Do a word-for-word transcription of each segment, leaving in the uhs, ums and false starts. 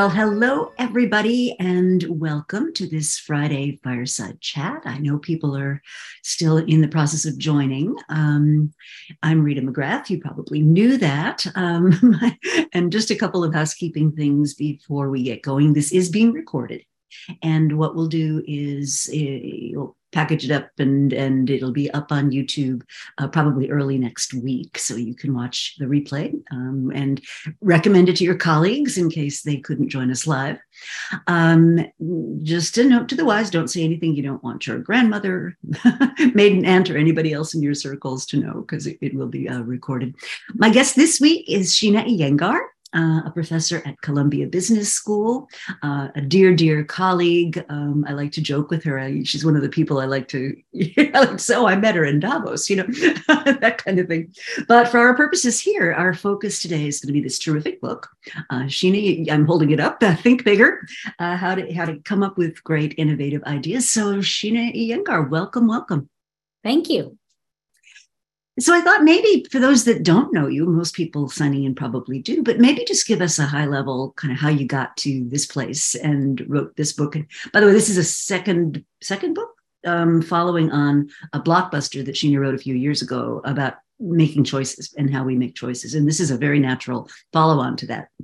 Well, hello, everybody, and welcome to this Friday Fireside Chat. I know people are still in the process of joining. Um, I'm Rita McGrath. You probably knew that. Um, and just a couple of housekeeping things before we get going. This is being recorded. And what we'll do is uh, package it up and, and it'll be up on YouTube uh, probably early next week. So you can watch the replay um, and recommend it to your colleagues in case they couldn't join us live. Um, just a note to the wise, don't say anything you don't want your grandmother, maiden aunt, or anybody else in your circles to know, because it, it will be uh, recorded. My guest this week is Sheena Iyengar. Uh, a professor at Columbia Business School, uh, a dear, dear colleague. Um, I like to joke with her. I, she's one of the people I like to, like, so I met her in Davos, you know, that kind of thing. But for our purposes here, our focus today is going to be this terrific book. Uh, Sheena, I'm holding it up, uh, Think Bigger, uh, how to how to come up with great innovative ideas. So Sheena Iyengar, welcome, welcome. Thank you. So I thought maybe for those that don't know you, most people signing in probably do, but maybe just give us a high level kind of how you got to this place and wrote this book. And by the way, this is a second second book um, following on a blockbuster that Sheena wrote a few years ago about making choices and how we make choices. And this is a very natural follow on to that.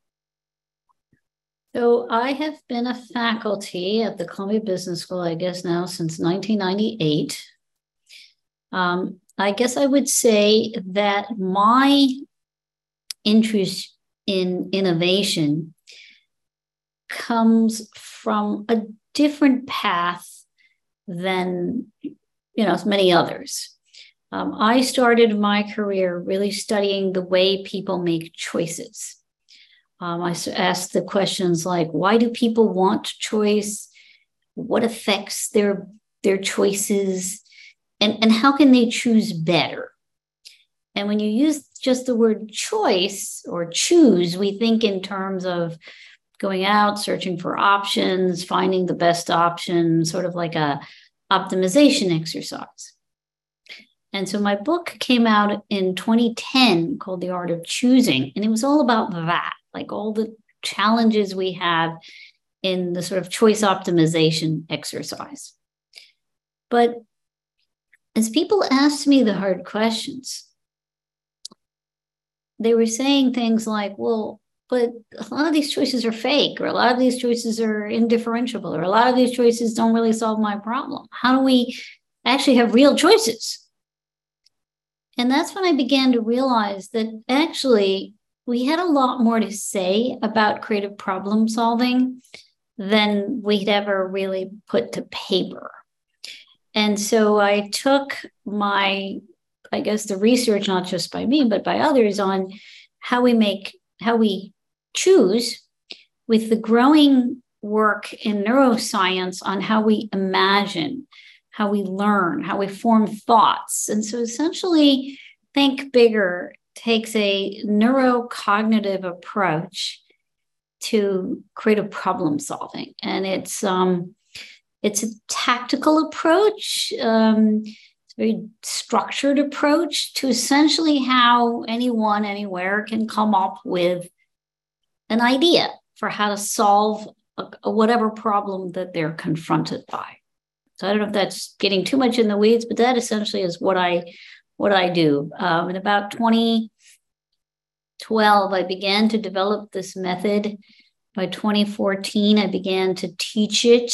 So I have been a faculty at the Columbia Business School, I guess now since nineteen ninety-eight. Um, I guess I would say that my interest in innovation comes from a different path than, you know, as many others. Um, I started my career really studying the way people make choices. Um, I asked the questions like, why do people want choice? What affects their, their choices? And, and how can they choose better? And when you use just the word choice or choose, we think in terms of going out, searching for options, finding the best option, sort of like a optimization exercise. And so my book came out in twenty ten called The Art of Choosing. And it was all about that, like all the challenges we have in the sort of choice optimization exercise. But as people asked me the hard questions, they were saying things like, well, but a lot of these choices are fake, or a lot of these choices are indifferentiable, or a lot of these choices don't really solve my problem. How do we actually have real choices? And that's when I began to realize that actually we had a lot more to say about creative problem solving than we'd ever really put to paper. And so I took my, I guess, the research, not just by me, but by others, on how we make, how we choose, with the growing work in neuroscience on how we imagine, how we learn, how we form thoughts. And so essentially, Think Bigger takes a neurocognitive approach to creative problem solving. And it's, um, It's a tactical approach, um, it's a very structured approach to essentially how anyone, anywhere can come up with an idea for how to solve a, a whatever problem that they're confronted by. So I don't know if that's getting too much in the weeds, but that essentially is what I what I do. Um, in about twenty twelve, I began to develop this method. By twenty fourteen, I began to teach it.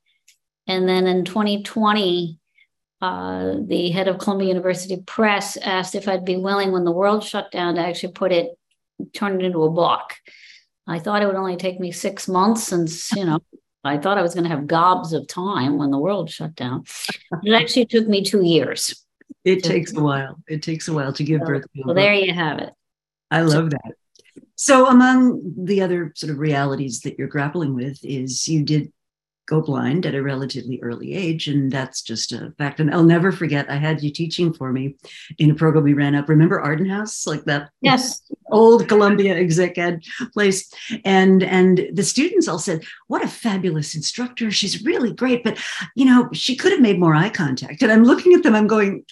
And then in twenty twenty, uh, the head of Columbia University Press asked if I'd be willing, when the world shut down, to actually put it, turn it into a book. I thought it would only take me six months since, you know, I thought I was going to have gobs of time when the world shut down. It actually took me two years. It to, takes a while. It takes a while to give so, birth to a Well, book. There you have it. I love so, that. So among the other sort of realities that you're grappling with is you did go blind at a relatively early age, and that's just a fact. And I'll never forget, I had you teaching for me in a program we ran up. Remember Arden House, like that? Yes. Old Columbia exec ed place. And and the students all said, what a fabulous instructor. She's really great, but you know, she could have made more eye contact. And I'm looking at them, I'm going,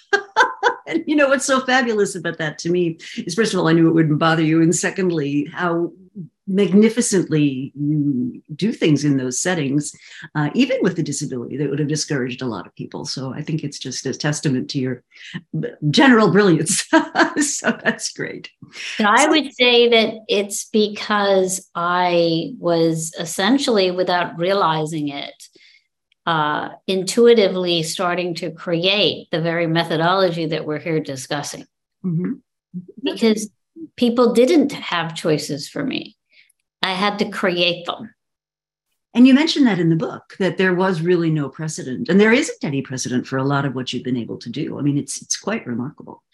and you know, what's so fabulous about that to me is, first of all, I knew it wouldn't bother you. And secondly, how magnificently you do things in those settings, uh, even with a disability that would have discouraged a lot of people. So I think it's just a testament to your general brilliance. So that's great. And I so, would say that it's because I was essentially, without realizing it, uh, intuitively starting to create the very methodology that we're here discussing. Mm-hmm. Because people didn't have choices for me. I had to create them. And you mentioned that in the book, that there was really no precedent, and there isn't any precedent for a lot of what you've been able to do. I mean, it's it's quite remarkable.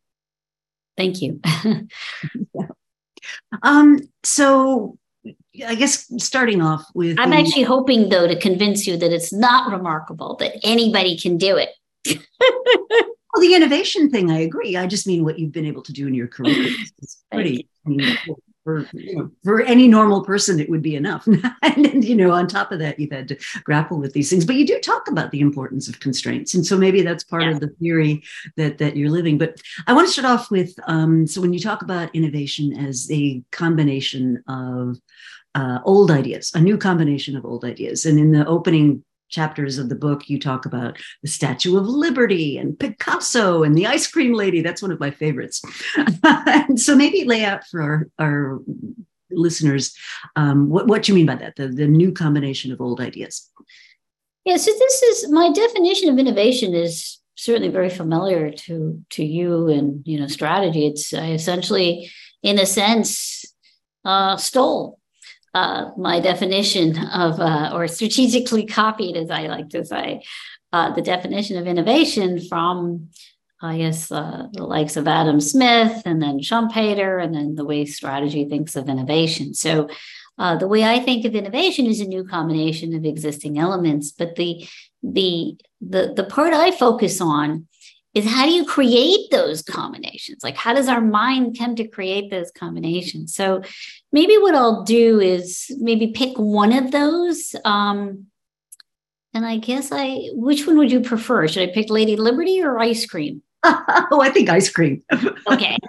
Thank you. Yeah. Um, so I guess starting off with... I'm the, actually hoping, though, to convince you that it's not remarkable, that anybody can do it. Well, the innovation thing, I agree. I just mean what you've been able to do in your career. It's pretty... I mean, For, you know, for any normal person, it would be enough. And, you know, on top of that, you've had to grapple with these things. But you do talk about the importance of constraints. And so maybe that's part yeah. of the theory that, that you're living. But I want to start off with, um, so when you talk about innovation as a combination of uh, old ideas, a new combination of old ideas. And in the opening chapters of the book, you talk about the Statue of Liberty and Picasso and the ice cream lady. That's one of my favorites. And so maybe lay out for our, our listeners um, what, what you mean by that, the, the new combination of old ideas. Yeah, so this is, my definition of innovation is certainly very familiar to, to you and, you know, strategy. It's I essentially, in a sense, uh, stole Uh, my definition of, uh, or strategically copied, as I like to say, uh, the definition of innovation from, I guess, uh, the likes of Adam Smith and then Schumpeter, and then the way strategy thinks of innovation. So uh, the way I think of innovation is a new combination of existing elements. But the, the, the, the part I focus on is how do you create those combinations? Like, how does our mind come to create those combinations? So maybe what I'll do is maybe pick one of those. Um, and I guess I, which one would you prefer? Should I pick Lady Liberty or ice cream? Oh, I think ice cream. Okay.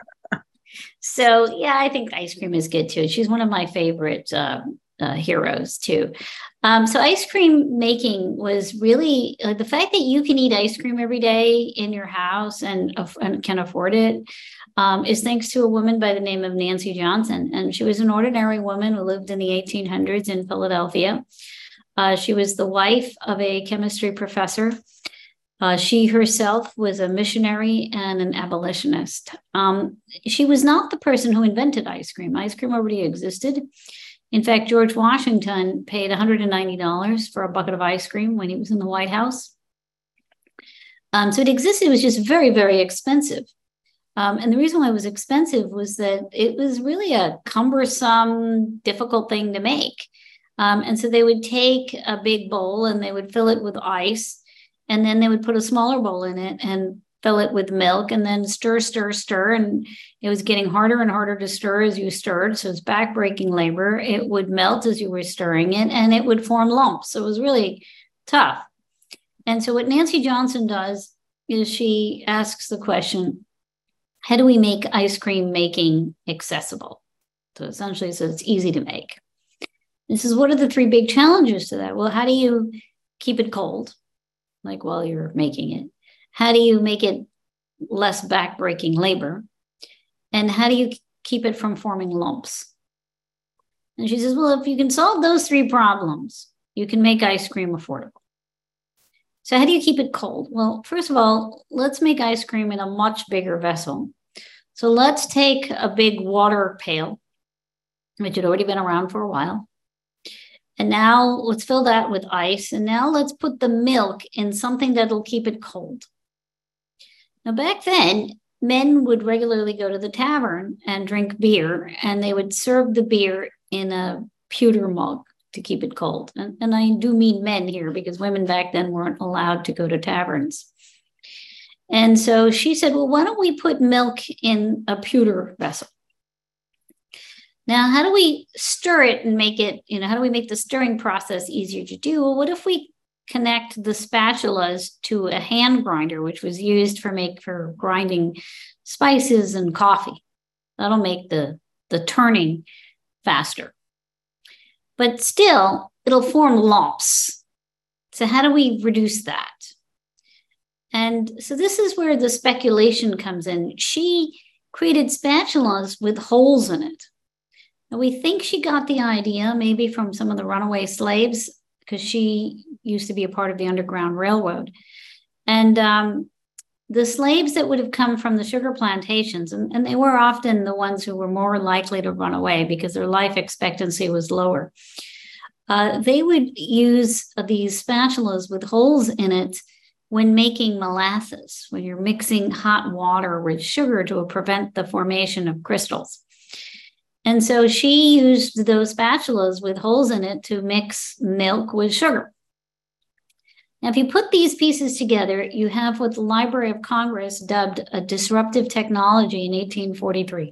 So yeah, I think ice cream is good too. She's one of my favorite uh, uh, heroes too. Um, so ice cream making was really uh, the fact that you can eat ice cream every day in your house and, uh, and can afford it um, is thanks to a woman by the name of Nancy Johnson. And she was an ordinary woman who lived in the eighteen hundreds in Philadelphia. Uh, she was the wife of a chemistry professor. Uh, she herself was a missionary and an abolitionist. Um, she was not the person who invented ice cream. Ice cream already existed. In fact, George Washington paid one hundred ninety dollars for a bucket of ice cream when he was in the White House. Um, so it existed. It was just very, very expensive. Um, and the reason why it was expensive was that it was really a cumbersome, difficult thing to make. Um, and so they would take a big bowl and they would fill it with ice. And then they would put a smaller bowl in it and fill it with milk and then stir, stir, stir. And it was getting harder and harder to stir as you stirred. So it's backbreaking labor. It would melt as you were stirring it and it would form lumps. So it was really tough. And so what Nancy Johnson does is she asks the question, how do we make ice cream making accessible? So essentially, so it's easy to make. This is what are the three big challenges to that? Well, how do you keep it cold, like while you're making it? How do you make it less backbreaking labor? And how do you keep it from forming lumps? And she says, well, if you can solve those three problems, you can make ice cream affordable. So how do you keep it cold? Well, first of all, let's make ice cream in a much bigger vessel. So let's take a big water pail, which had already been around for a while. And now let's fill that with ice. And now let's put the milk in something that'll keep it cold. Now, back then, men would regularly go to the tavern and drink beer, and they would serve the beer in a pewter mug to keep it cold. And, and I do mean men here because women back then weren't allowed to go to taverns. And so she said, well, why don't we put milk in a pewter vessel? Now, how do we stir it and make it, you know, how do we make the stirring process easier to do? Well, what if we connect the spatulas to a hand grinder, which was used for make for grinding spices and coffee? That'll make the, the turning faster. but still it'll form lumps. So how do we reduce that? And so this is where the speculation comes in. She created spatulas with holes in it. And we think she got the idea maybe from some of the runaway slaves, because she used to be a part of the Underground Railroad. And um, the slaves that would have come from the sugar plantations, and, and they were often the ones who were more likely to run away because their life expectancy was lower. Uh, they would use these spatulas with holes in it when making molasses, when you're mixing hot water with sugar to prevent the formation of crystals. And so she used those spatulas with holes in it to mix milk with sugar. Now, if you put these pieces together, you have what the Library of Congress dubbed a disruptive technology in eighteen forty-three.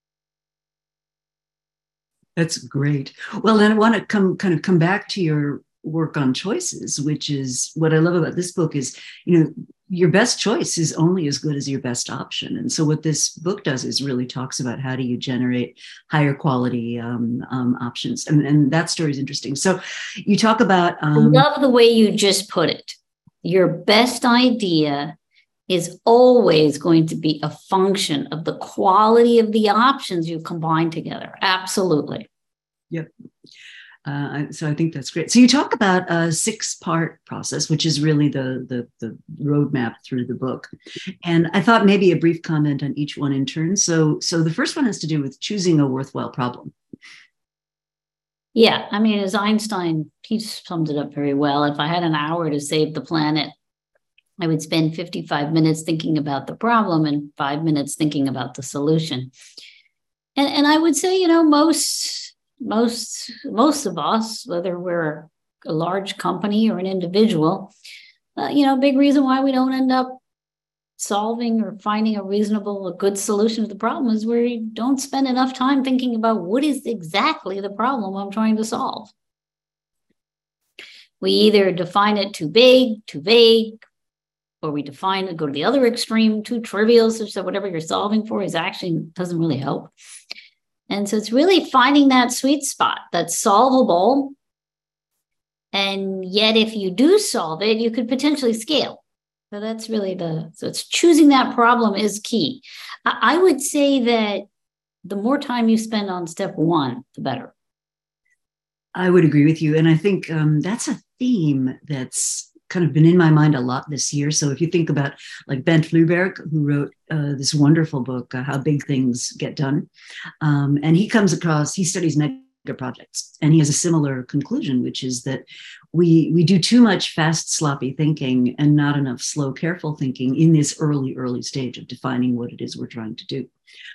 That's great. Well, then I want to come kind of come back to your work on choices, which is what I love about this book is, you know, your best choice is only as good as your best option. And so what this book does is really talks about how do you generate higher quality um, um, options. And, and that story is interesting. So you talk about... Um, I love the way you just put it. Your best idea is always going to be a function of the quality of the options you combine together. Absolutely. Yep. Uh, so I think that's great. So you talk about a six-part process, which is really the, the the roadmap through the book. And I thought maybe a brief comment on each one in turn. So so the first one has to do with choosing a worthwhile problem. Yeah, I mean, as Einstein, he summed it up very well. If I had an hour to save the planet, I would spend fifty-five minutes thinking about the problem and five minutes thinking about the solution. And, and I would say, you know, most... Most most of us, whether we're a large company or an individual, uh, you know, a big reason why we don't end up solving or finding a reasonable, a good solution to the problem is we don't spend enough time thinking about what is exactly the problem I'm trying to solve. We either define it too big, too vague, or we define it, go to the other extreme, too trivial, such that whatever you're solving for is actually doesn't really help. And so it's really finding that sweet spot that's solvable. And yet, if you do solve it, you could potentially scale. So that's really the, so it's choosing that problem is key. I, I would say that the more time you spend on step one, the better. I would agree with you. And I think um, that's a theme that's kind of been in my mind a lot this year. So if you think about like Bent Fluberg, who wrote uh, this wonderful book, uh, How Big Things Get Done. Um, and he comes across, he studies mega projects, and he has a similar conclusion, which is that we, we do too much fast, sloppy thinking and not enough slow, careful thinking in this early, early stage of defining what it is we're trying to do.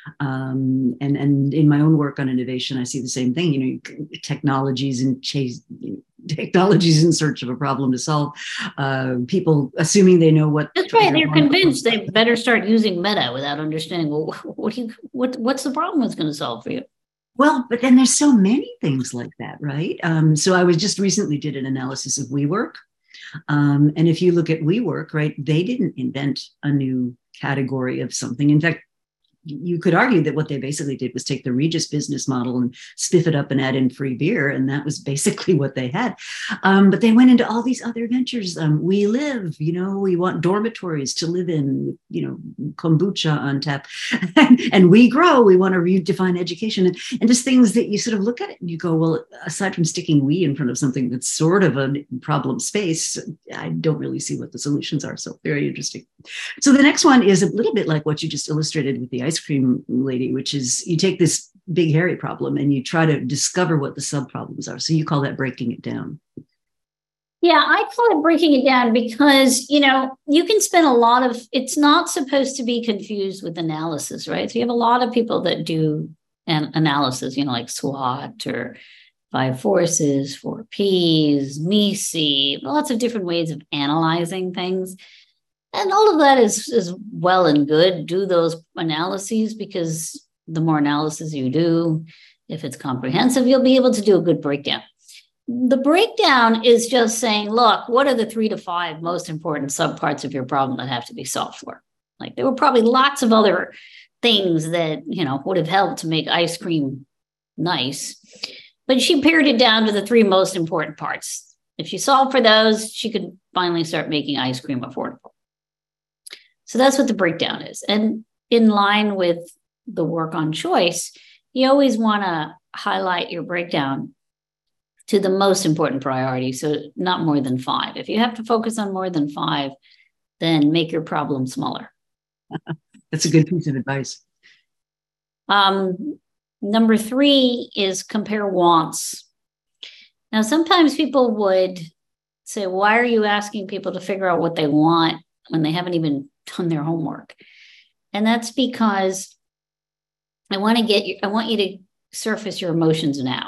Um, and, and in my own work on innovation, I see the same thing, you know, technologies and chase, technologies in search of a problem to solve, uh, people assuming they know what. That's right. They're convinced they better start using Meta without understanding, well, what do you, what, what's the problem it's going to solve for you? Well, but then there's so many things like that, right? Um, so I was just recently did an analysis of WeWork. Um, and if you look at WeWork, right, they didn't invent a new category of something. In fact, you could argue that what they basically did was take the Regis business model and spiff it up and add in free beer. And that was basically what they had. Um, but they went into all these other ventures. Um, we live, you know, we want dormitories to live in, you know, kombucha on tap. and, and we grow, we want to redefine education. And, and just things that you sort of look at it and you go, well, aside from sticking we in front of something that's sort of a problem space, I don't really see what the solutions are. So very interesting. So the next one is a little bit like what you just illustrated with the ice cream lady, which is you take this big hairy problem and you try to discover what the sub-problems are. So you call that breaking it down. Yeah, I call it breaking it down because, you know, you can spend a lot of, it's not supposed to be confused with analysis, right? So you have a lot of people that do an analysis, you know, like SWOT or five forces, four Ps, M I S I, lots of different ways of analyzing things. And all of that is, is well and good. Do those analyses because the more analysis you do, if it's comprehensive, you'll be able to do a good breakdown. The breakdown is just saying, look, what are the three to five most important subparts of your problem that have to be solved for? Like there were probably lots of other things that, you know, would have helped to make ice cream nice. But she pared it down to the three most important parts. If she solved for those, she could finally start making ice cream affordable. So that's what the breakdown is. And in line with the work on choice, you always want to highlight your breakdown to the most important priority. So not more than five. If you have to focus on more than five, then make your problem smaller. That's a good piece of advice. Um, number three is compare wants. Now, sometimes people would say, why are you asking people to figure out what they want when they haven't even done their homework? And that's because I want to get you, I want you to surface your emotions now.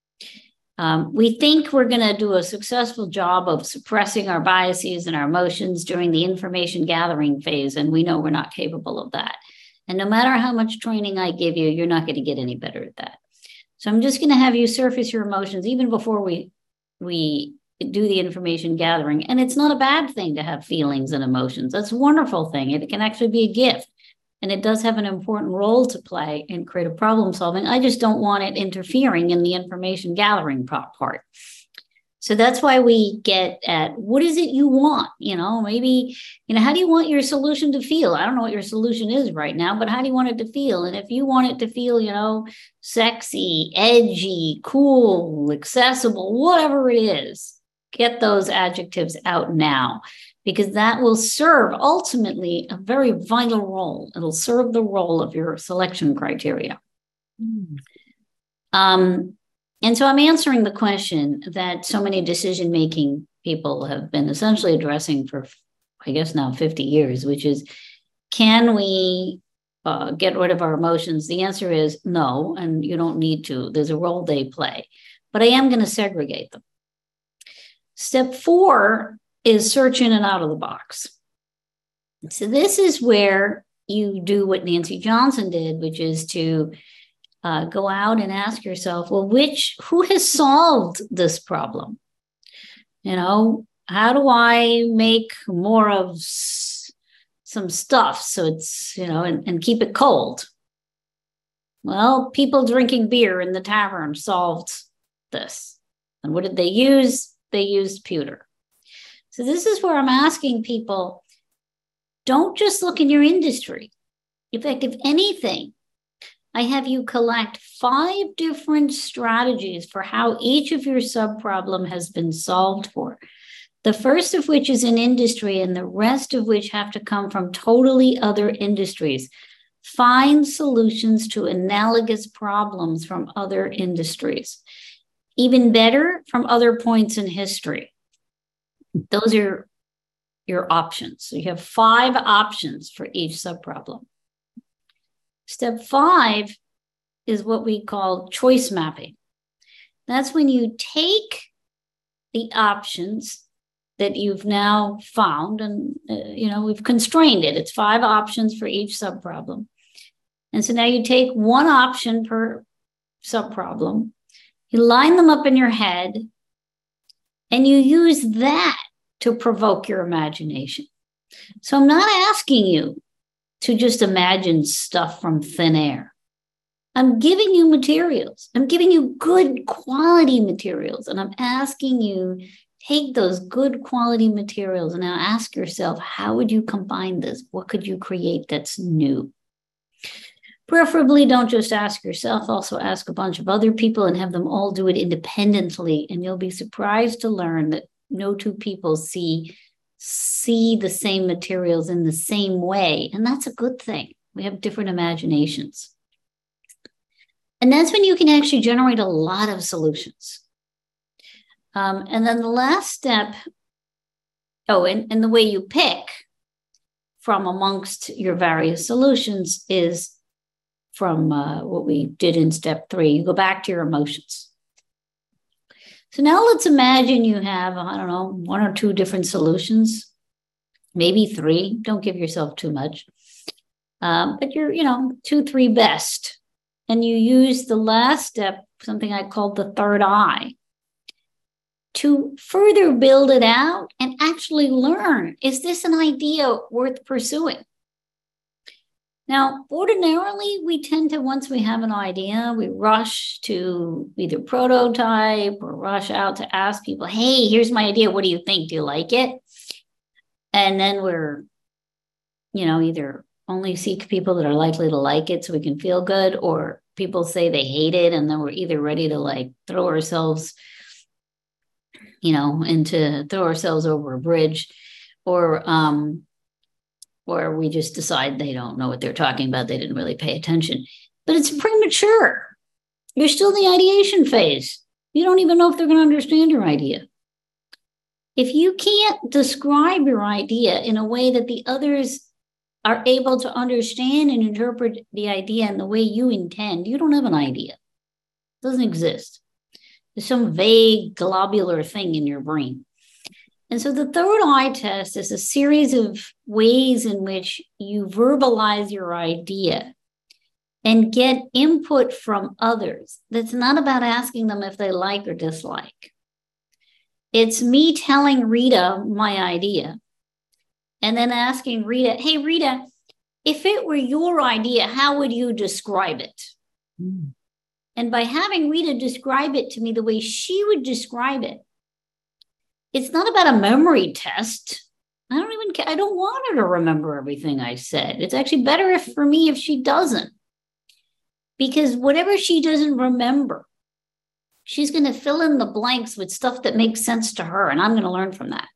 Um, we think we're going to do a successful job of suppressing our biases and our emotions during the information gathering phase, and we know we're not capable of that. And no matter how much training I give you, you're not going to get any better at that. So I'm just going to have you surface your emotions even before we we do the information gathering. And it's not a bad thing to have feelings and emotions. That's a wonderful thing. It can actually be a gift. And it does have an important role to play in creative problem solving. I just don't want it interfering in the information gathering part. So that's why we get at what is it you want? You know, maybe, you know, how do you want your solution to feel? I don't know what your solution is right now, but how do you want it to feel? And if you want it to feel, you know, sexy, edgy, cool, accessible, whatever it is, get those adjectives out now, because that will serve ultimately a very vital role. It'll serve the role of your selection criteria. Mm. Um, and so I'm answering the question that so many decision-making people have been essentially addressing for, I guess now fifty years, which is, can we uh, get rid of our emotions? The answer is no, and you don't need to. There's a role they play, but I am going to segregate them. Step four is search in and out of the box. So this is where you do what Nancy Johnson did, which is to uh, go out and ask yourself, well, which, who has solved this problem? You know, how do I make more of s- some stuff so it's, you know, and, and keep it cold? Well, people drinking beer in the tavern solved this. And what did they use? They used pewter. So this is where I'm asking people, don't just look in your industry. In fact, if anything, I have you collect five different strategies for how each of your subproblem has been solved for. The first of which is in industry, and the rest of which have to come from totally other industries. Find solutions to analogous problems from other industries. Even better, from other points in history. Those are your options. So you have five options for each subproblem. Step five is what we call choice mapping. That's when you take the options that you've now found, and uh, you know, we've constrained it. It's five options for each subproblem. And so now you take one option per subproblem, you line them up in your head, and you use that to provoke your imagination. So I'm not asking you to just imagine stuff from thin air. I'm giving you materials. I'm giving you good quality materials. And I'm asking you, take those good quality materials and now ask yourself, how would you combine this? What could you create that's new? Preferably don't just ask yourself, also ask a bunch of other people and have them all do it independently. And you'll be surprised to learn that no two people see, see the same materials in the same way. And that's a good thing. We have different imaginations. And that's when you can actually generate a lot of solutions. Um, and then the last step, oh, and, and the way you pick from amongst your various solutions is from uh, what we did in step three. You go back to your emotions. So now let's imagine you have, I don't know, one or two different solutions, maybe three. Don't give yourself too much. Um, but you're, you know, two, three best. And you use the last step, something I called the third eye, to further build it out and actually learn, is this an idea worth pursuing? Now, ordinarily, we tend to, once we have an idea, we rush to either prototype or rush out to ask people, hey, here's my idea. What do you think? Do you like it? And then we're, you know, either only seek people that are likely to like it so we can feel good, or people say they hate it. And then we're either ready to like throw ourselves, you know, into throw ourselves over a bridge, or, um, or we just decide they don't know what they're talking about. They didn't really pay attention. But it's premature. You're still in the ideation phase. You don't even know if they're going to understand your idea. If you can't describe your idea in a way that the others are able to understand and interpret the idea in the way you intend, you don't have an idea. It doesn't exist. There's some vague globular thing in your brain. And so the third eye test is a series of ways in which you verbalize your idea and get input from others. That's not about asking them if they like or dislike. It's me telling Rita my idea and then asking Rita, hey, Rita, if it were your idea, how would you describe it? Mm. And by having Rita describe it to me the way she would describe it, it's not about a memory test. I don't even care. I don't want her to remember everything I said. It's actually better if, for me if she doesn't. Because whatever she doesn't remember, she's going to fill in the blanks with stuff that makes sense to her, and I'm going to learn from that.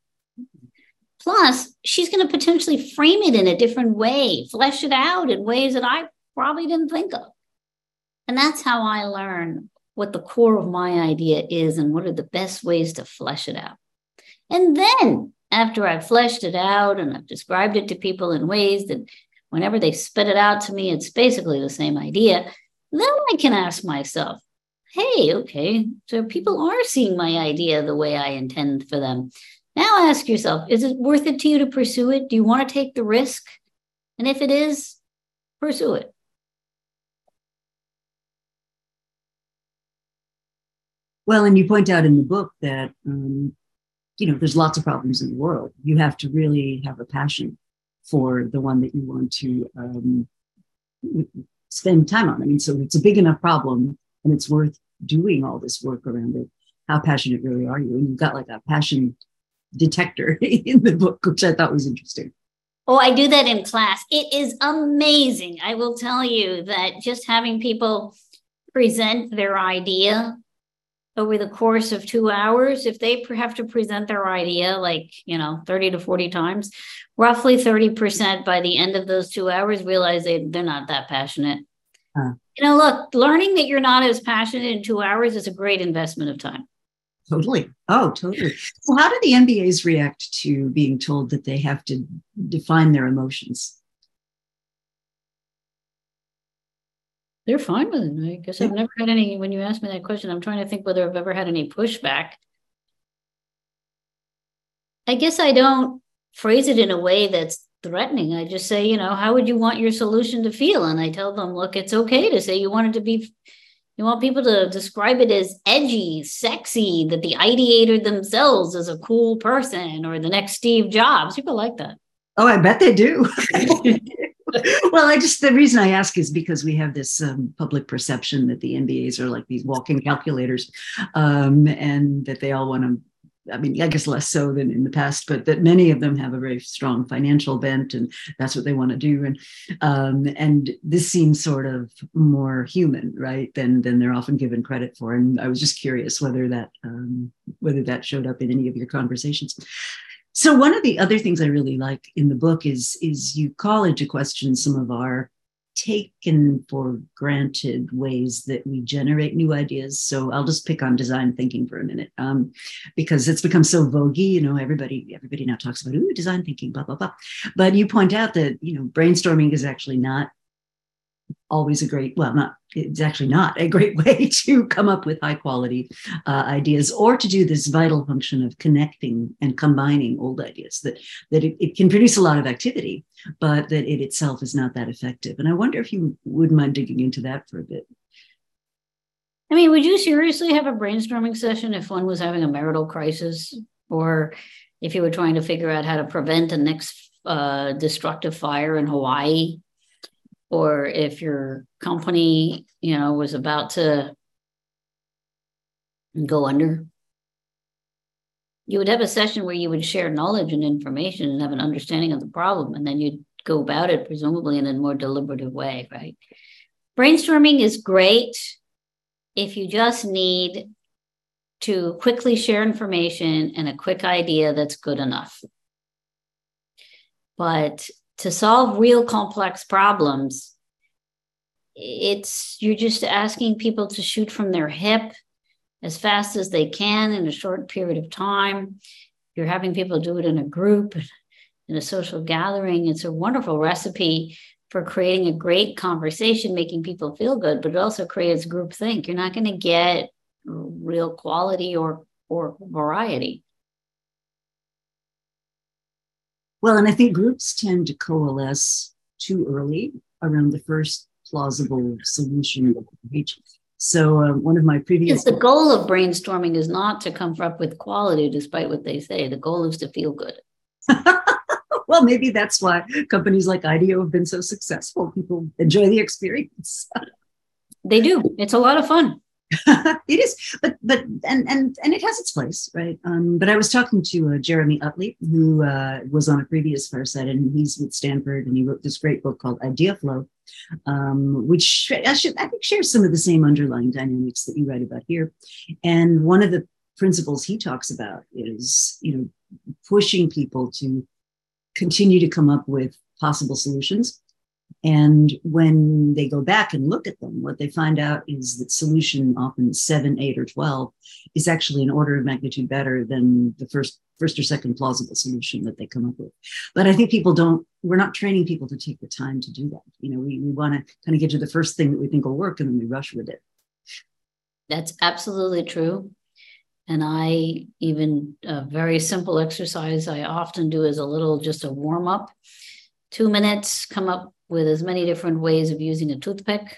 Plus, she's going to potentially frame it in a different way, flesh it out in ways that I probably didn't think of. And that's how I learn what the core of my idea is and what are the best ways to flesh it out. And then after I've fleshed it out and I've described it to people in ways that whenever they spit it out to me, it's basically the same idea, then I can ask myself, hey, okay, so people are seeing my idea the way I intend for them. Now ask yourself, is it worth it to you to pursue it? Do you want to take the risk? And if it is, pursue it. Well, and you point out in the book that, um, you know, there's lots of problems in the world. You have to really have a passion for the one that you want to um, spend time on. I mean, so it's a big enough problem and it's worth doing all this work around it. How passionate really are you? And you've got like a passion detector in the book, which I thought was interesting. Oh, I do that in class. It is amazing. I will tell you that just having people present their idea over the course of two hours, if they have to present their idea like, you know, thirty to forty times, roughly thirty percent by the end of those two hours realize they, they're not that passionate. Huh. You know, look, learning that you're not as passionate in two hours is a great investment of time. Totally. Oh, totally. So how do the M B As react to being told that they have to define their emotions? They're fine with it. I guess I've never had any, when you asked me that question, I'm trying to think whether I've ever had any pushback. I guess I don't phrase it in a way that's threatening. I just say, you know, how would you want your solution to feel? And I tell them, look, it's okay to say you want it to be, you want people to describe it as edgy, sexy, that the ideator themselves is a cool person or the next Steve Jobs. People like that. Oh, I bet they do. Well, I just, the reason I ask is because we have this um, public perception that the M B As are like these walking calculators, um, and that they all want to, I mean, I guess less so than in the past, but that many of them have a very strong financial bent and that's what they want to do. And um, and this seems sort of more human, right, than than they're often given credit for. And I was just curious whether that um, whether that showed up in any of your conversations. So one of the other things I really like in the book is, is you call into question some of our taken for granted ways that we generate new ideas. So I'll just pick on design thinking for a minute, um, because it's become so voguey. You know, everybody everybody now talks about, ooh, design thinking, blah, blah, blah. But you point out that, you know, brainstorming is actually not always a great, well, not, it's actually not a great way to come up with high quality uh, ideas or to do this vital function of connecting and combining old ideas, that, that it, it can produce a lot of activity, but that it itself is not that effective. And I wonder if you wouldn't mind digging into that for a bit. I mean, would you seriously have a brainstorming session if one was having a marital crisis, or if you were trying to figure out how to prevent the next uh, destructive fire in Hawaii? or if your company, you know, was about to go under, you would have a session where you would share knowledge and information and have an understanding of the problem, and then you'd go about it presumably in a more deliberative way, right? Brainstorming is great if you just need to quickly share information and a quick idea that's good enough. But to solve real complex problems, it's you're just asking people to shoot from their hip as fast as they can in a short period of time. You're having people do it in a group, in a social gathering. It's a wonderful recipe for creating a great conversation, making people feel good, but it also creates groupthink. You're not going to get real quality or or variety. Well, and I think groups tend to coalesce too early around the first plausible solution that they reach. So uh, one of my previous... Yes, the goal of brainstorming is not to come up with quality, despite what they say. The goal is to feel good. Well, maybe that's why companies like IDEO have been so successful. People enjoy the experience. They do. It's a lot of fun. It is, but but and and and it has its place, right? Um, but I was talking to uh, Jeremy Utley, who uh, was on a previous Fireside, and he's with Stanford, and he wrote this great book called Idea Flow, um, which I, should, I think shares some of the same underlying dynamics that you write about here. And one of the principles he talks about is, you know, pushing people to continue to come up with possible solutions. And when they go back and look at them, what they find out is that solution often seven, eight, or twelve is actually an order of magnitude better than the first, first or second plausible solution that they come up with. But I think people don't, we're not training people to take the time to do that. You know, we, we want to kind of get to the first thing that we think will work, and then we rush with it. That's absolutely true. And I even a very simple exercise I often do is a little, just a warm up, two minutes, come up with as many different ways of using a toothpick.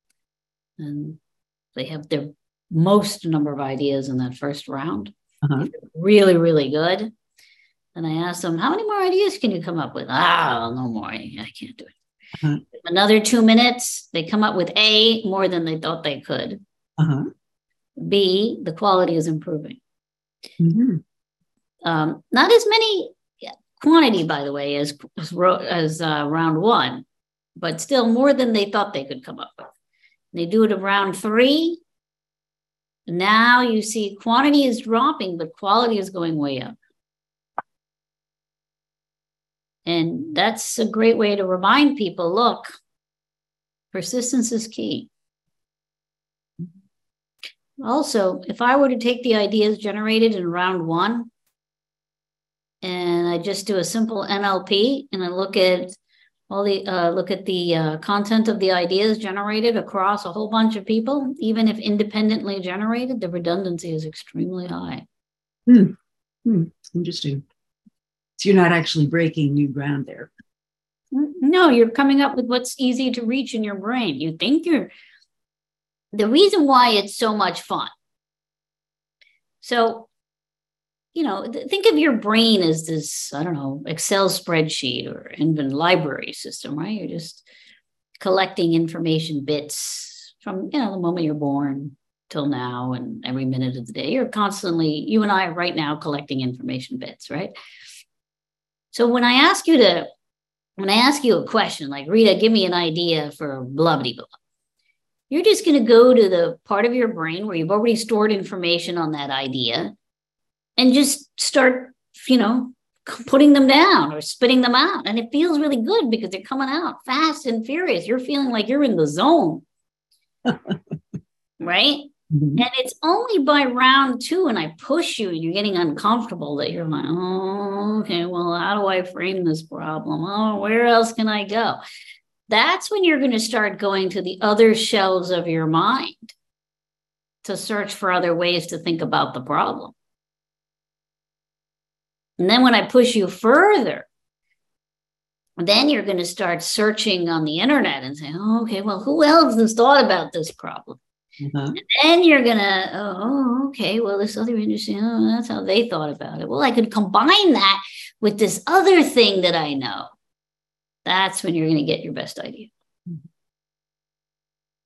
And they have their most number of ideas in that first round. Uh-huh. Really, really good. And I asked them, how many more ideas can you come up with? Ah, no more. I can't do it. Uh-huh. Another two minutes, they come up with A, more than they thought they could. Uh-huh. B, the quality is improving. Mm-hmm. Um, not as many quantity, by the way, as as, as uh, round one, but still more than they thought they could come up with. They do it around three. Now you see quantity is dropping, but quality is going way up. And that's a great way to remind people, look, persistence is key. Also, if I were to take the ideas generated in round one, and I just do a simple N L P, and I look at all the uh, look at the uh, content of the ideas generated across a whole bunch of people, even if independently generated, the redundancy is extremely high. Hmm. Hmm. Interesting. So you're not actually breaking new ground there. No, you're coming up with what's easy to reach in your brain. You think you're the reason why it's so much fun. So, you know, think of your brain as this, I don't know, Excel spreadsheet or even library system, right? You're just collecting information bits from, you know, the moment you're born till now, and every minute of the day. You're constantly, you and I are right now collecting information bits, right? So when I ask you to, when I ask you a question like, Rita, give me an idea for blah, blah, blah, you're just going to go to the part of your brain where you've already stored information on that idea and just start, you know, putting them down or spitting them out. And it feels really good because they're coming out fast and furious. You're feeling like you're in the zone, right? Mm-hmm. And it's only by round two, and I push you and you're getting uncomfortable, that you're like, oh, okay, well, how do I frame this problem? Oh, where else can I go? That's when you're going to start going to the other shelves of your mind to search for other ways to think about the problem. And then when I push you further, then you're going to start searching on the internet and say, oh, okay, well, who else has thought about this problem? Uh-huh. And then you're going to, oh, okay, well, this other interesting, oh, that's how they thought about it. Well, I could combine that with this other thing that I know. That's when you're going to get your best idea.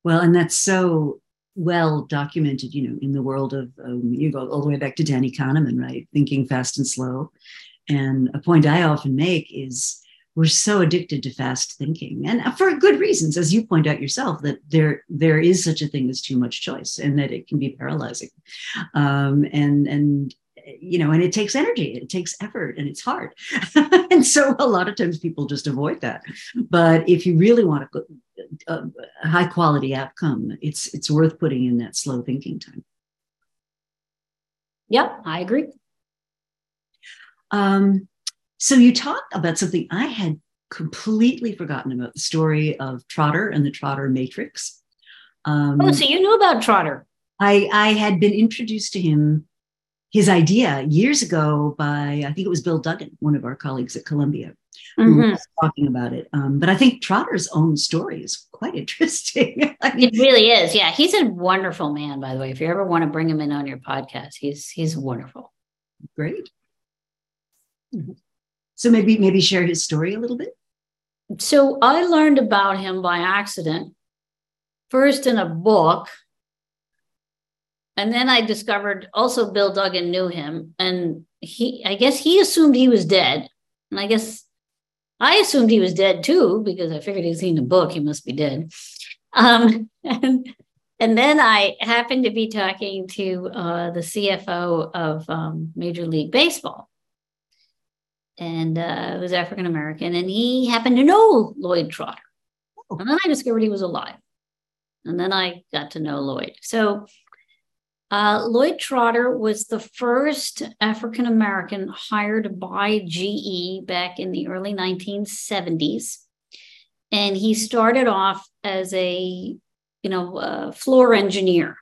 Well, and that's so well documented, you know, in the world of, um, you go all the way back to Danny Kahneman, right? Thinking fast and slow. And a point I often make is we're so addicted to fast thinking, and for good reasons, as you point out yourself, that there there is such a thing as too much choice, and that it can be paralyzing. Um, and and you know, and it takes energy, it takes effort, and it's hard. And so a lot of times people just avoid that. But if you really want a, a, a high quality outcome, it's it's worth putting in that slow thinking time. Yep, I agree. Um, so you talked about something I had completely forgotten about, the story of Trotter and the Trotter Matrix. Um, oh, so you knew about Trotter. I, I had been introduced to him, his idea years ago by, I think it was Bill Duggan, one of our colleagues at Columbia, mm-hmm. who was talking about it. Um, but I think Trotter's own story is quite interesting. I mean, it really is. Yeah. He's a wonderful man, by the way. If you ever want to bring him in on your podcast, he's, he's wonderful. Great. Mm-hmm. So maybe, maybe share his story a little bit. So I learned about him by accident, first in a book. And then I discovered also Bill Duggan knew him, and he, I guess he assumed he was dead. And I guess I assumed he was dead too, because I figured he'd seen the book, he must be dead. Um, and, and then I happened to be talking to uh, the C F O of um, Major League Baseball. And uh, it was African-American, and he happened to know Lloyd Trotter. Oh. And then I discovered he was alive. And then I got to know Lloyd. So Uh, Lloyd Trotter was the first African-American hired by G E back in the early nineteen seventies. And he started off as a, you know, uh, floor engineer.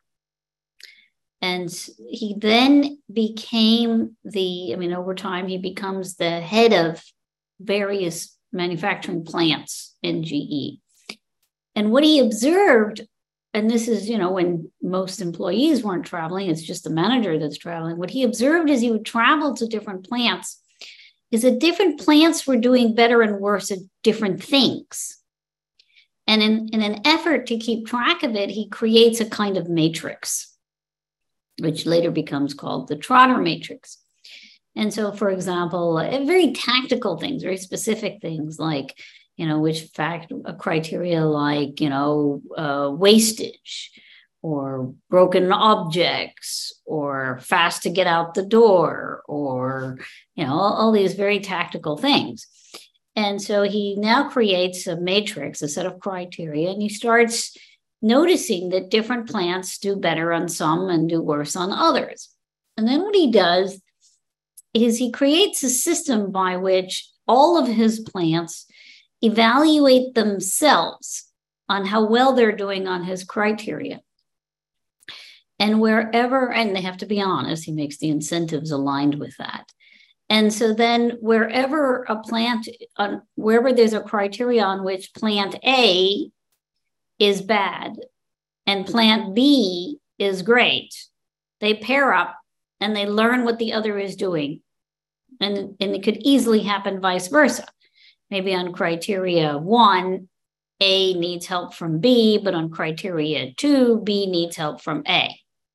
And he then became the, I mean, over time, he becomes the head of various manufacturing plants in G E. And what he observed, and this is, you know, when most employees weren't traveling, it's just the manager that's traveling. What he observed as he would travel to different plants is that different plants were doing better and worse at different things. And in, in an effort to keep track of it, he creates a kind of matrix, which later becomes called the Trotter matrix. And so, for example, very tactical things, very specific things like, you know, which fact a criteria like, you know, uh, wastage or broken objects or fast to get out the door or, you know, all, all these very tactical things. And so he now creates a matrix, a set of criteria, and he starts noticing that different plants do better on some and do worse on others. And then what he does is he creates a system by which all of his plants evaluate themselves on how well they're doing on his criteria. And wherever, and they have to be honest, he makes the incentives aligned with that. And so then wherever a plant, on wherever there's a criteria on which plant A is bad and plant B is great, they pair up and they learn what the other is doing. And, and it could easily happen vice versa. Maybe on criteria one, A needs help from B, but on criteria two, B needs help from A.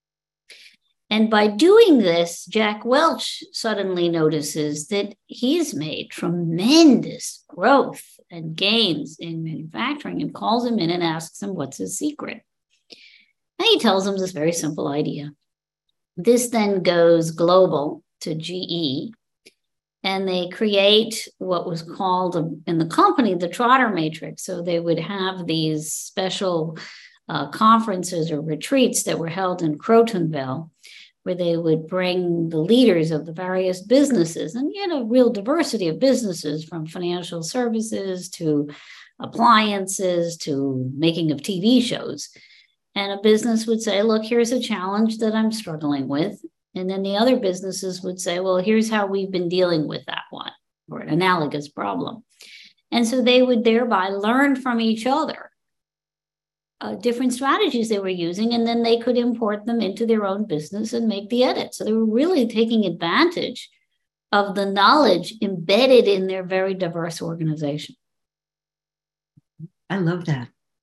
And by doing this, Jack Welch suddenly notices that he's made tremendous growth and gains in manufacturing and calls him in and asks him what's his secret. And he tells him this very simple idea. This then goes global to G E, and they create what was called a, in the company, the Trotter Matrix. So they would have these special uh, conferences or retreats that were held in Crotonville, where they would bring the leaders of the various businesses, and you had a real diversity of businesses from financial services to appliances to making of T V shows. And a business would say, look, here's a challenge that I'm struggling with. And then the other businesses would say, well, here's how we've been dealing with that one, or an analogous problem. And so they would thereby learn from each other uh, different strategies they were using, and then they could import them into their own business and make the edit. So they were really taking advantage of the knowledge embedded in their very diverse organization. I love that.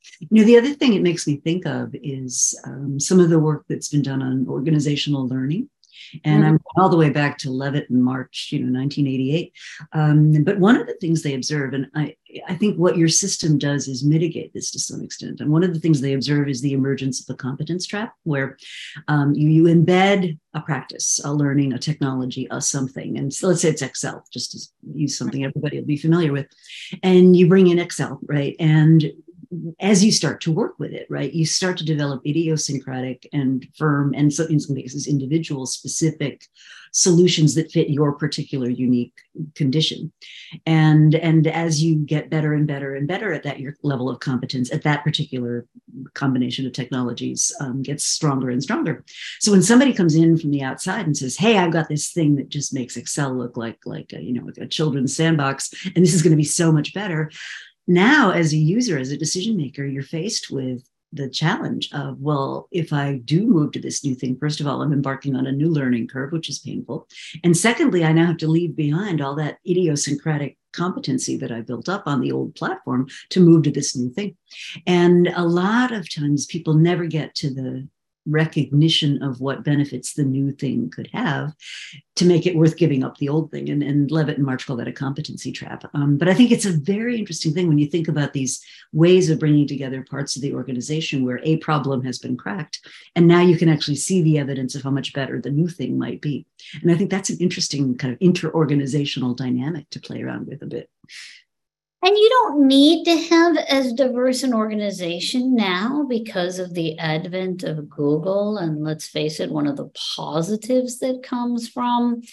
You know, the other thing it makes me think of is um, some of the work that's been done on organizational learning. And I'm all the way back to Levitt in March, you know, nineteen eighty-eight. Um, but one of the things they observe, and I, I think what your system does is mitigate this to some extent. And one of the things they observe is the emergence of the competence trap, where um, you, you embed a practice, a learning, a technology, a something. And so let's say it's Excel, just to use something everybody will be familiar with. And you bring in Excel, right? And as you start to work with it, right, you start to develop idiosyncratic and firm, and so in some cases, individual specific solutions that fit your particular unique condition. And, and as you get better and better and better at that, your level of competence at that particular combination of technologies um, gets stronger and stronger. So when somebody comes in from the outside and says, hey, I've got this thing that just makes Excel look like, like a, you know, like a children's sandbox, and this is going to be so much better. Now, as a user, as a decision maker, you're faced with the challenge of, well, if I do move to this new thing, first of all, I'm embarking on a new learning curve, which is painful. And secondly, I now have to leave behind all that idiosyncratic competency that I built up on the old platform to move to this new thing. And a lot of times people never get to the recognition of what benefits the new thing could have to make it worth giving up the old thing. And, and Levitt and March call that a competency trap. Um, but I think it's a very interesting thing when you think about these ways of bringing together parts of the organization where a problem has been cracked. And now you can actually see the evidence of how much better the new thing might be. And I think that's an interesting kind of inter-organizational dynamic to play around with a bit. And you don't need to have as diverse an organization now because of the advent of Google. And let's face it, one of the positives that comes from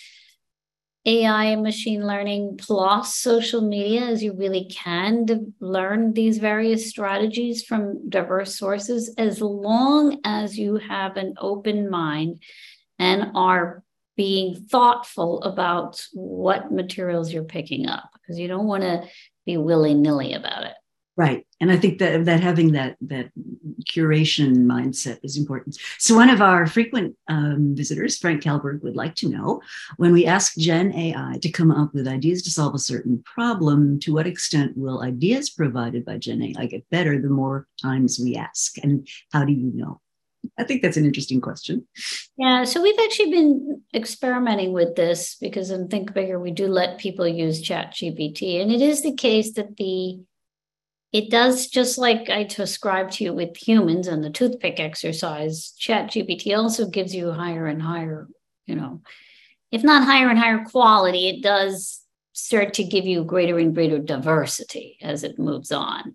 A I and machine learning plus social media is you really can de- learn these various strategies from diverse sources as long as you have an open mind and are being thoughtful about what materials you're picking up, because you don't want to be willy-nilly about it. Right. And I think that that having that that curation mindset is important. So one of our frequent um, visitors, Frank Kalberg, would like to know, when we ask Gen A I to come up with ideas to solve a certain problem, to what extent will ideas provided by Gen A I get better the more times we ask? And how do you know? I think that's an interesting question. Yeah, so we've actually been experimenting with this because in Think Bigger, we do let people use ChatGPT. And it is the case that the it does, just like I described to you with humans and the toothpick exercise, ChatGPT also gives you higher and higher, you know, if not higher and higher quality, it does start to give you greater and greater diversity as it moves on.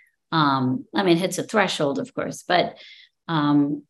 Um, I mean, it hits a threshold, of course, but Um,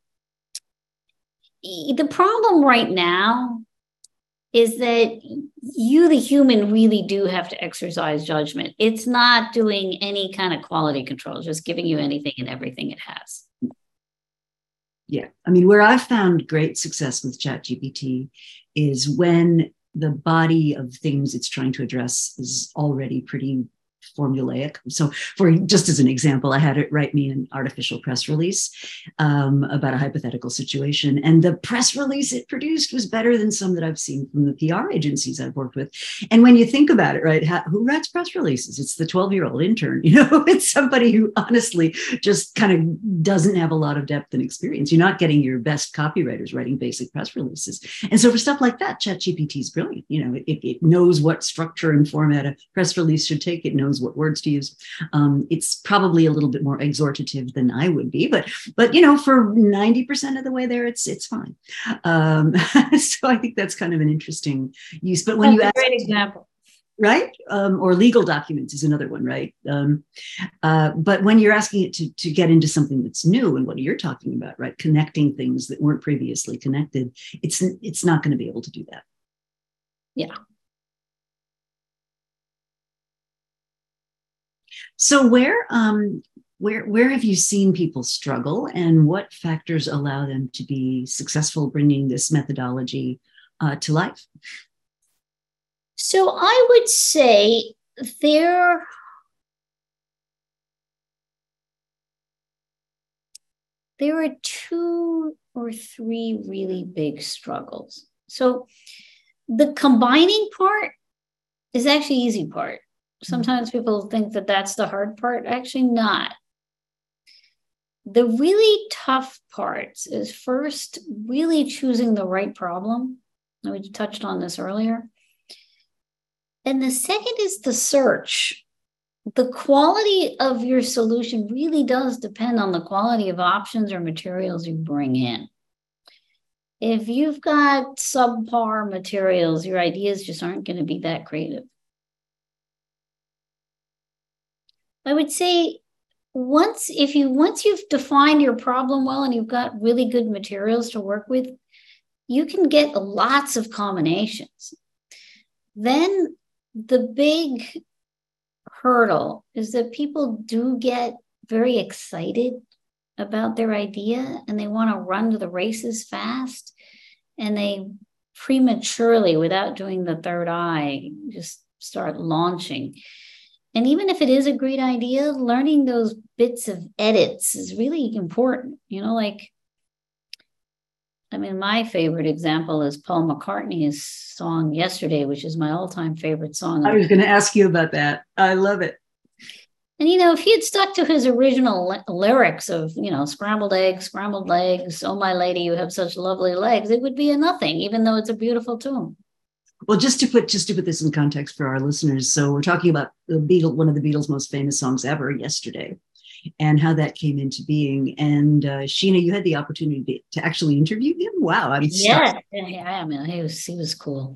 the problem right now is that you, the human, really do have to exercise judgment. It's not doing any kind of quality control, just giving you anything and everything it has. Yeah. I mean, where I've found great success with ChatGPT is when the body of things it's trying to address is already pretty formulaic. So for just as an example, I had it write me an artificial press release um, about a hypothetical situation. And the press release it produced was better than some that I've seen from the P R agencies I've worked with. And when you think about it, right, how, who writes press releases? It's the twelve-year-old intern. You know, it's somebody who honestly just kind of doesn't have a lot of depth and experience. You're not getting your best copywriters writing basic press releases. And so for stuff like that, ChatGPT is brilliant. You know, it, it knows what structure and format a press release should take. It knows what words to use. Um, it's probably a little bit more exhortative than I would be, but but you know, for ninety percent of the way there, it's it's fine. Um, so I think that's kind of an interesting use. But when that's you a ask, great example, right? Um, or legal documents is another one, right? Um, uh, but when you're asking it to to get into something that's new and what you're talking about, right? Connecting things that weren't previously connected, it's it's not going to be able to do that. Yeah. So where um, where where have you seen people struggle, and what factors allow them to be successful bringing this methodology uh, to life? So I would say there there are two or three really big struggles. So the combining part is actually the easy part. Sometimes people think that that's the hard part. Actually not. the really tough parts is first really choosing the right problem. We touched on this earlier. And the second is the search. The quality of your solution really does depend on the quality of options or materials you bring in. If you've got subpar materials, your ideas just aren't going to be that creative. I would say once if you once you've defined your problem well and you've got really good materials to work with, you can get lots of combinations. Then the big hurdle is that people do get very excited about their idea and they want to run to the races fast, and they prematurely, without doing the third eye, just start launching. And even if it is a great idea, learning those bits of edits is really important. You know, like, I mean, my favorite example is Paul McCartney's song Yesterday, which is my all-time favorite song. I was going to ask you about that. I love it. And, you know, if he had stuck to his original li- lyrics of, you know, scrambled eggs, scrambled legs, oh, my lady, you have such lovely legs, it would be a nothing, even though it's a beautiful tune. Well, just to put just to put this in context for our listeners, so we're talking about the Beatles, one of the Beatles' most famous songs ever, Yesterday, and how that came into being. And uh, Sheena, you had the opportunity to actually interview him. Wow, I'm yeah, yeah, I mean, he was he was cool.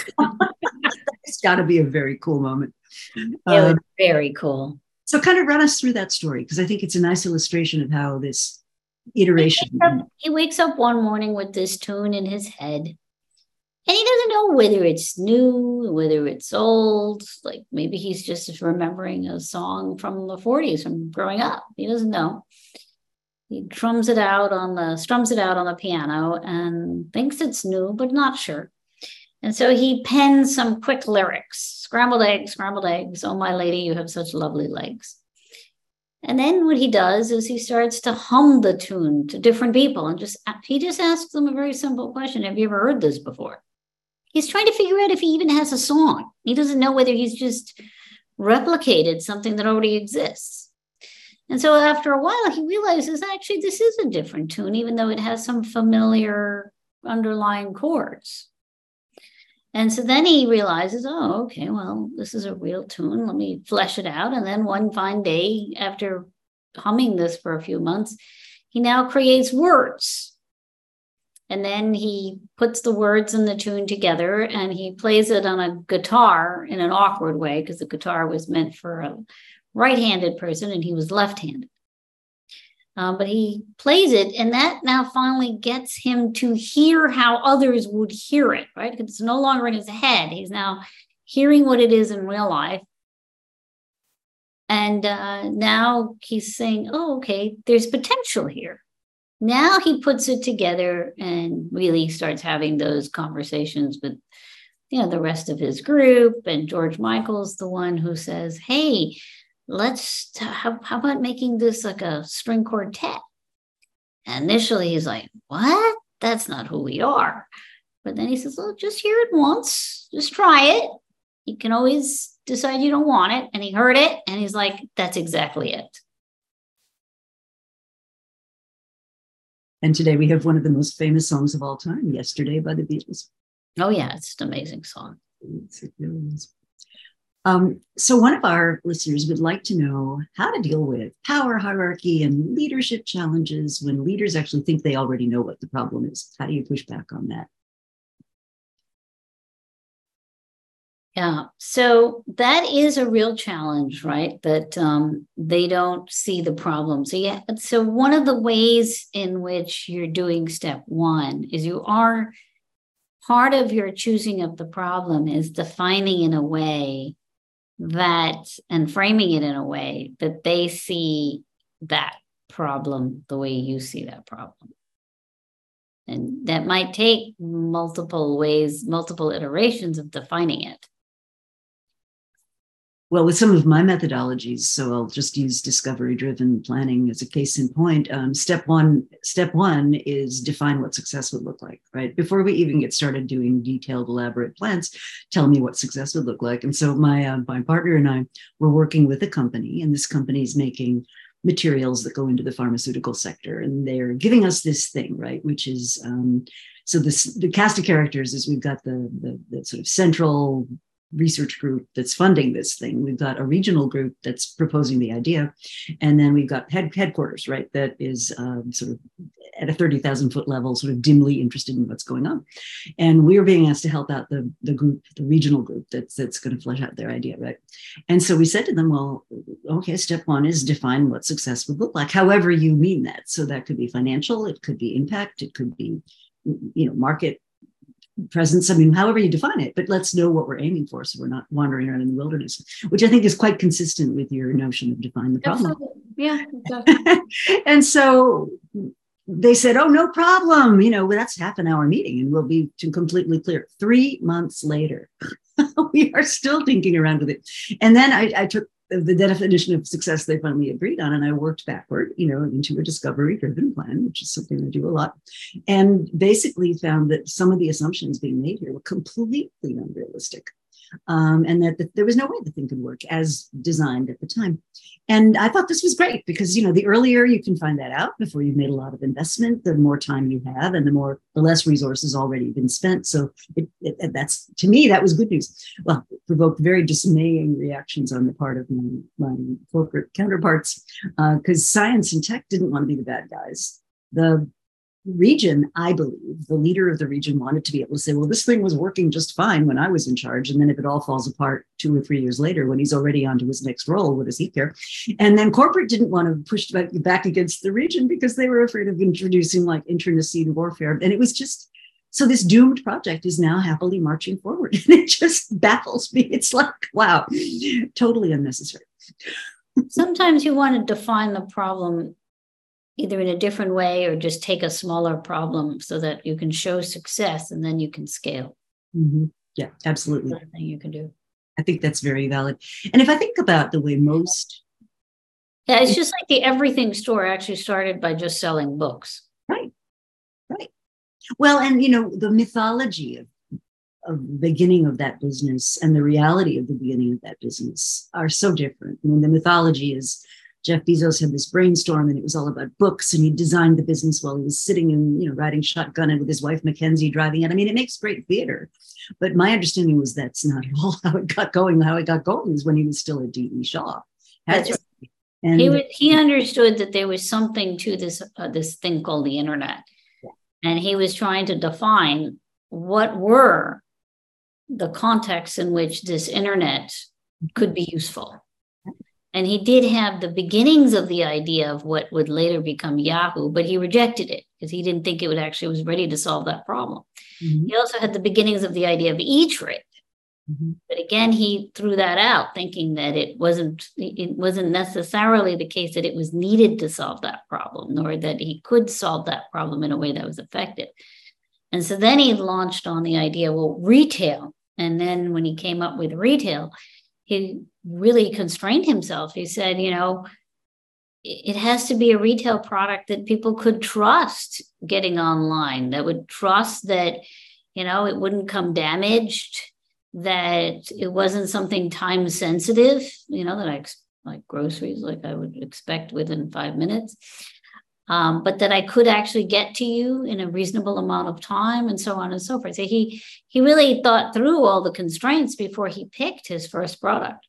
It's got to be a very cool moment. It was um, very cool. So, kind of run us through that story, because I think it's a nice illustration of how this iteration. He wakes, up, he wakes up one morning with this tune in his head. And he doesn't know whether it's new, whether it's old. Like maybe he's just remembering a song from the forties from growing up. He doesn't know. He drums it out on the, strums it out on the piano and thinks it's new, but not sure. And so he pens some quick lyrics. Scrambled eggs, scrambled eggs. Oh, my lady, you have such lovely legs. And then what he does is he starts to hum the tune to different people and just, he just asks them a very simple question. Have you ever heard this before? He's trying to figure out if he even has a song. He doesn't know whether he's just replicated something that already exists. And so after a while, he realizes actually this is a different tune, even though it has some familiar underlying chords. And so then he realizes, oh, okay, well, this is a real tune. Let me flesh it out. And then one fine day, after humming this for a few months, he now creates words. And then he puts the words in the tune together and he plays it on a guitar in an awkward way because the guitar was meant for a right-handed person and he was left-handed. Um, but he plays it, and that now finally gets him to hear how others would hear it, right? Because it's no longer in his head. He's now hearing what it is in real life. And uh, now he's saying, oh, okay, there's potential here. Now he puts it together and really starts having those conversations with, you know, the rest of his group. And George Michael's the one who says, hey, let's, t- how, how about making this like a string quartet? And initially he's like, what? That's not who we are. But then he says, well, just hear it once. Just try it. You can always decide you don't want it. And he heard it and he's like, that's exactly it. And today we have one of the most famous songs of all time, Yesterday by the Beatles. Oh, yeah, it's an amazing song. It really is. Um, so one of our listeners would like to know how to deal with power hierarchy and leadership challenges when leaders actually think they already know what the problem is. How do you push back on that? Yeah, so that is a real challenge, right? That um, they don't see the problem. So yeah, so one of the ways in which you're doing step one is you are, part of your choosing of the problem is defining in a way that, and framing it in a way that they see that problem the way you see that problem. And that might take multiple ways, multiple iterations of defining it. Well, with some of my methodologies, so I'll just use discovery-driven planning as a case in point. Um, step one, step one is define what success would look like, right? Before we even get started doing detailed, elaborate plans, tell me what success would look like. And so my uh, my partner and I were working with a company, and this company is making materials that go into the pharmaceutical sector. And they're giving us this thing, right, which is, um, so this, the cast of characters is we've got the, the, the sort of central research group that's funding this thing. We've got a regional group that's proposing the idea. And then we've got head, headquarters, right, that is um, sort of at a thirty thousand foot level, sort of dimly interested in what's going on. And we're being asked to help out the, the group, the regional group that's, that's going to flesh out their idea, right? And so we said to them, well, okay, step one is define what success would look like, however you mean that. So that could be financial, it could be impact, it could be, you know, market presence. I mean, however you define it, but let's know what we're aiming for so we're not wandering around in the wilderness, which I think is quite consistent with your notion of define the problem. Absolutely. Yeah, exactly. And so they said, oh, no problem. You know, well, that's half an hour meeting and we'll be completely clear. Three months later, we are still thinking around with it. And then I, I took the definition of success they finally agreed on, and I worked backward, you know, into a discovery-driven plan, which is something I do a lot, and basically found that some of the assumptions being made here were completely unrealistic. Um, and that, that there was no way the thing could work as designed at the time. And I thought this was great because, you know, the earlier you can find that out before you've made a lot of investment, the more time you have and the more, the less resources already been spent. So it, it, that's, to me, that was good news. Well, it provoked very dismaying reactions on the part of my, my corporate counterparts because uh, science and tech didn't want to be the bad guys. The region, I believe, the leader of the region wanted to be able to say, well, this thing was working just fine when I was in charge. And then if it all falls apart two or three years later, when he's already on to his next role, what does he care? And then corporate didn't want to push back against the region because they were afraid of introducing like internecine warfare. And it was just, so this doomed project is now happily marching forward. And it just baffles me. It's like, wow, totally unnecessary. Sometimes you want to define the problem either in a different way or just take a smaller problem so that you can show success and then you can scale. Mm-hmm. Yeah, absolutely. That's another thing you can do. I think that's very valid. And if I think about the way most... Yeah, it's just like the everything store actually started by just selling books. Right, right. Well, and, you know, the mythology of, of the beginning of that business and the reality of the beginning of that business are so different. I mean, the mythology is Jeff Bezos had this brainstorm and it was all about books and he designed the business while he was sitting and, you know, riding shotgun and with his wife, Mackenzie, driving it. I mean, it makes great theater, but my understanding was that's not at all how it got going. How it got going was when he was still at D E Shaw. That's right. And he, was, he understood that there was something to this, uh, this thing called the internet. Yeah. And he was trying to define what were the contexts in which this internet could be useful. And he did have the beginnings of the idea of what would later become Yahoo, but he rejected it because he didn't think it would actually was ready to solve that problem. Mm-hmm. He also had the beginnings of the idea of E-Trade. Mm-hmm. But again, he threw that out, thinking that it wasn't, it wasn't necessarily the case that it was needed to solve that problem, nor that he could solve that problem in a way that was effective. And so then he launched on the idea, well, retail. And then when he came up with retail, he really constrained himself. He said, you know, it has to be a retail product that people could trust getting online, that would trust that, you know, it wouldn't come damaged, that it wasn't something time sensitive, you know, that I like groceries, like I would expect within five minutes, um, but that I could actually get to you in a reasonable amount of time and so on and so forth. So he, he really thought through all the constraints before he picked his first product.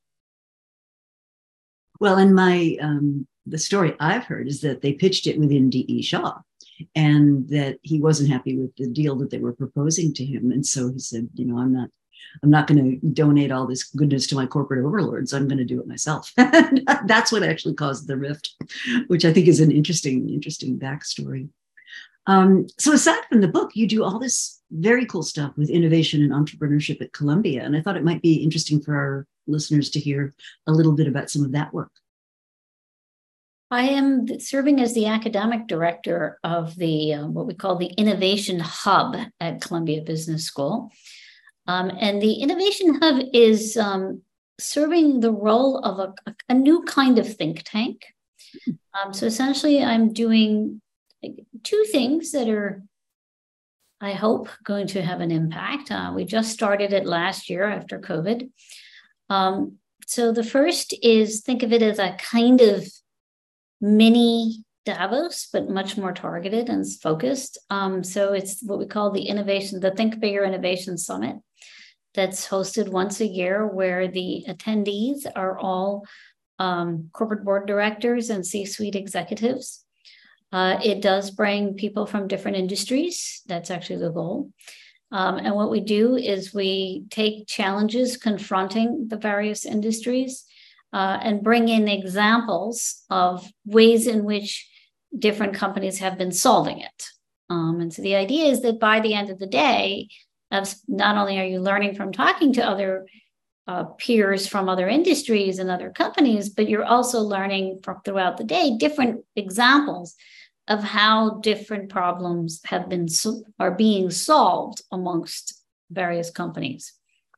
Well, and my, um, the story I've heard is that they pitched it within D E Shaw and that he wasn't happy with the deal that they were proposing to him. And so he said, you know, I'm not, I'm not going to donate all this goodness to my corporate overlords. I'm going to do it myself. That's what actually caused the rift, which I think is an interesting, interesting backstory. Um, so aside from the book, you do all this very cool stuff with innovation and entrepreneurship at Columbia. And I thought it might be interesting for our listeners to hear a little bit about some of that work. I am serving as the academic director of the uh, what we call the Innovation Hub at Columbia Business School. Um, and the Innovation Hub is um, serving the role of a, a new kind of think tank. Um, so essentially, I'm doing two things that are, I hope, going to have an impact. Uh, we just started it last year after COVID. Um, so the first is, think of it as a kind of mini Davos, but much more targeted and focused. Um, so it's what we call the innovation, the Think Bigger Innovation Summit, that's hosted once a year, where the attendees are all um, corporate board directors and C-suite executives. Uh, it does bring people from different industries. That's actually the goal. Um, and what we do is we take challenges confronting the various industries uh, and bring in examples of ways in which different companies have been solving it. Um, and so the idea is that by the end of the day, of not only are you learning from talking to other uh, peers from other industries and other companies, but you're also learning from throughout the day different examples of how different problems have been are being solved amongst various companies.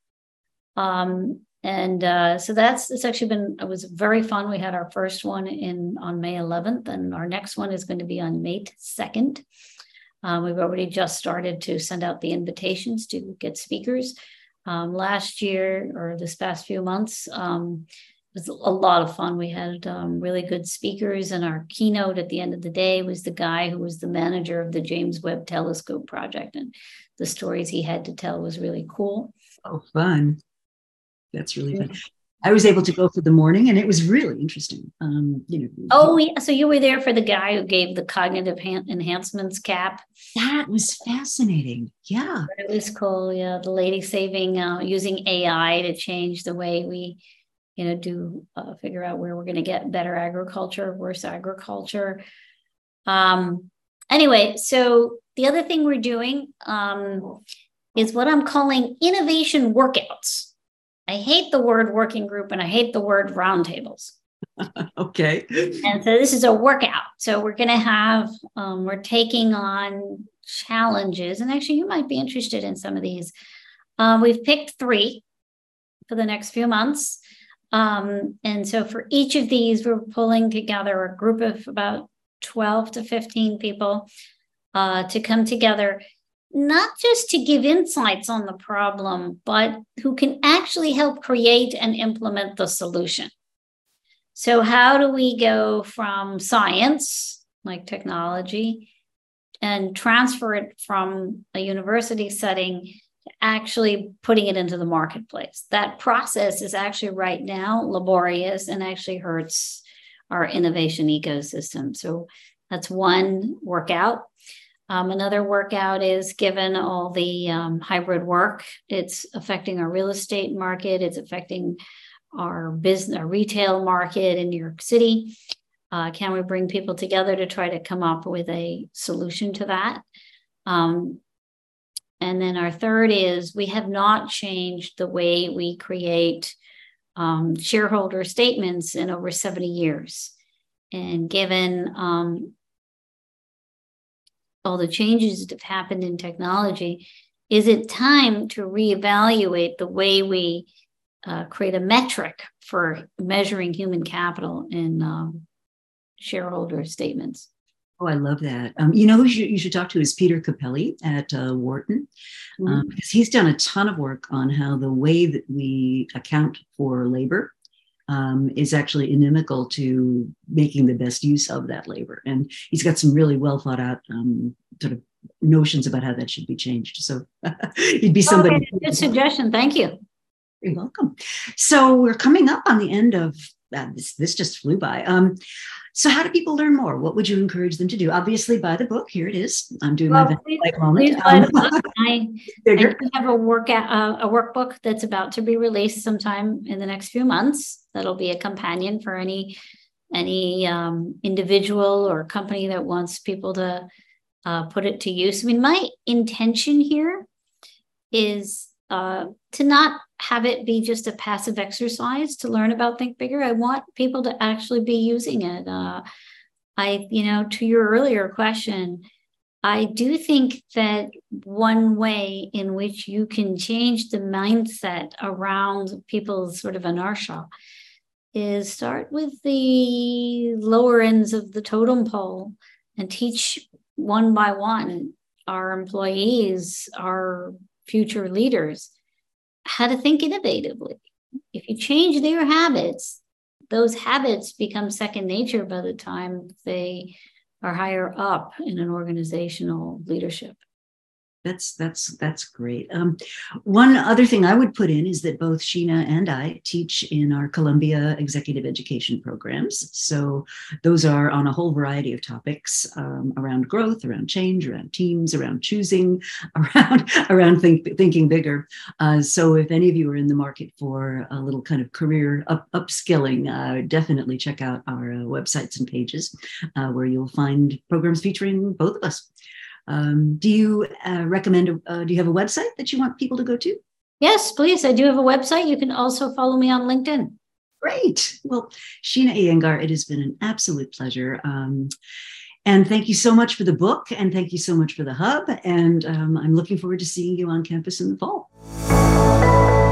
Um, and uh, so that's it's actually been it was very fun. We had our first one in on May eleventh, and our next one is going to be on May second. Um, we've already just started to send out the invitations to get speakers. Um, last year or this past few months, um, it was a lot of fun. We had um, really good speakers, and our keynote at the end of the day was the guy who was the manager of the James Webb Telescope project, and the stories he had to tell was really cool. Oh, fun. That's really fun. I was able to go for the morning, and it was really interesting. Um, you know. Oh, yeah. So you were there for the guy who gave the cognitive enhancements cap. That was fascinating. Yeah. It was cool. Yeah. The lady saving, uh, using A I to change the way we, you know, do uh, figure out where we're going to get better agriculture, worse agriculture. Um, anyway, so the other thing we're doing um, is what I'm calling innovation workouts. I hate the word working group and I hate the word roundtables. Okay. And so this is a workout. So we're going to have, um, we're taking on challenges. And actually, you might be interested in some of these. Uh, we've picked three for the next few months. Um, and so for each of these, we're pulling together a group of about twelve to fifteen people uh, to come together, not just to give insights on the problem, but who can actually help create and implement the solution. So how do we go from science, like technology, and transfer it from a university setting to actually putting it into the marketplace? That process is actually right now laborious and actually hurts our innovation ecosystem. So that's one workout. Um, another workout is, given all the um, hybrid work, it's affecting our real estate market, it's affecting our business, our retail market in New York City. Uh, can we bring people together to try to come up with a solution to that? Um, and then our third is, we have not changed the way we create um, shareholder statements in over seventy years. And given um, all the changes that have happened in technology, is it time to reevaluate the way we uh, create a metric for measuring human capital in um, shareholder statements? Oh, I love that. Um, you know who you should, you should talk to is Peter Capelli at uh, Wharton, Mm-hmm. um, because he's done a ton of work on how the way that we account for labor um, is actually inimical to making the best use of that labor. And he's got some really well thought out um, sort of notions about how that should be changed. So he'd be somebody. Okay, good suggestion. Thank you. You're welcome. So we're coming up on the end of uh, this. This just flew by. Um, so how do people learn more? What would you encourage them to do? Obviously, buy the book. Here it is. I'm doing Well, my please, best moment. please buy Um, the book. I, I bigger. do have a work uh, a workbook that's about to be released sometime in the next few months. That'll be a companion for any any um, individual or company that wants people to uh, put it to use. I mean, my intention here is uh, to not have it be just a passive exercise to learn about Think Bigger. I want people to actually be using it. Uh, I, you know, to your earlier question, I do think that one way in which you can change the mindset around people's sort of inertia is start with the lower ends of the totem pole and teach one by one our employees, our future leaders, how to think innovatively. If you change their habits, those habits become second nature by the time they are higher up in an organizational leadership. That's that's that's great. Um, one other thing I would put in is that both Sheena and I teach in our Columbia Executive Education programs. So those are on a whole variety of topics um, around growth, around change, around teams, around choosing, around around think, thinking bigger. Uh, so if any of you are in the market for a little kind of career up, upskilling, uh, definitely check out our uh, websites and pages uh, where you'll find programs featuring both of us. Um, do you uh, recommend, uh, do you have a website that you want people to go to? Yes, please. I do have a website. You can also follow me on LinkedIn. Great. Well, Sheena Iyengar, it has been an absolute pleasure. Um, and thank you so much for the book, and thank you so much for the hub. And um, I'm looking forward to seeing you on campus in the fall.